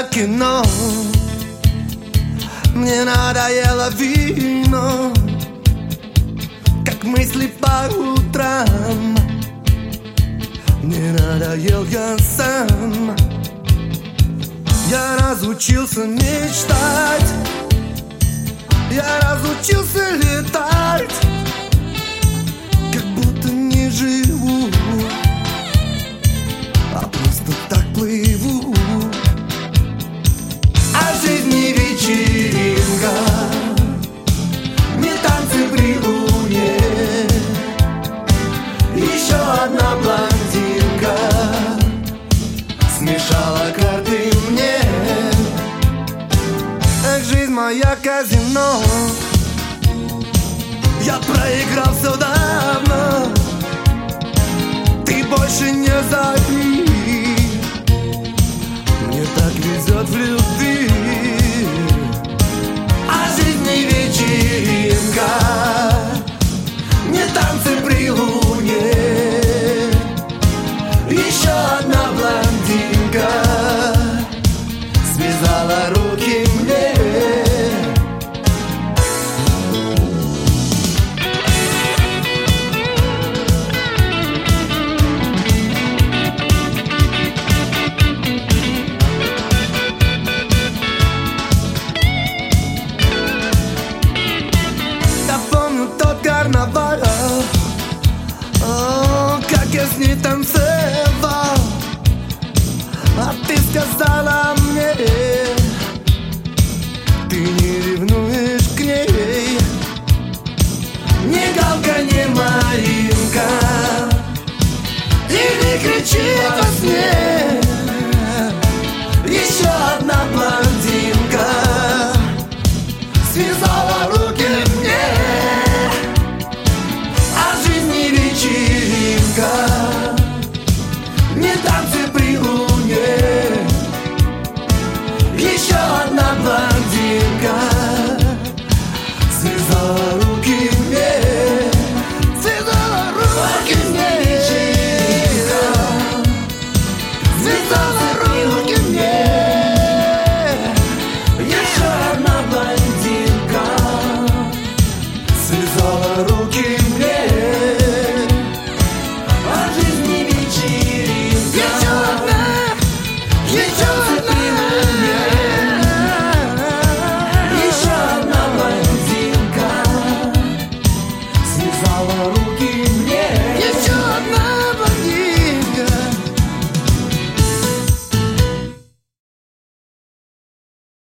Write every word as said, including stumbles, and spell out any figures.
кино. Мне надоело вино, как мысли по утрам. Мне надоел я сам. Я разучился мечтать, я разучился летать, как будто не живу, а просто так плыву. А жизнь не вечеринка, не танцы при луне. Еще одна блондинка смешала карты мне. Эх, жизнь моя казино, я проиграл все давно. Ты больше не зови, мне так везет в любви. А жизнь не вечеринка, не танцы при луне. Еще одна блондинка связала руки мне. Я помню тот карнавал, о, как я с ней танцевал. А ты сказала мне, ты не ревнуешь к ней. Не галка, не малинка, и не кричит во сне. Еще одна блондинка связала руки мне. А жизнь не вечеринка, не танцы при луне. Еще одна блондинка связала руки мне. Связала руки мне. Связала руки мне. Еще одна блондинка связала руки мне. А жизнь не вечеринка. Еще одна, еще одна. Еще одна блондинка связала руки мне. Еще одна.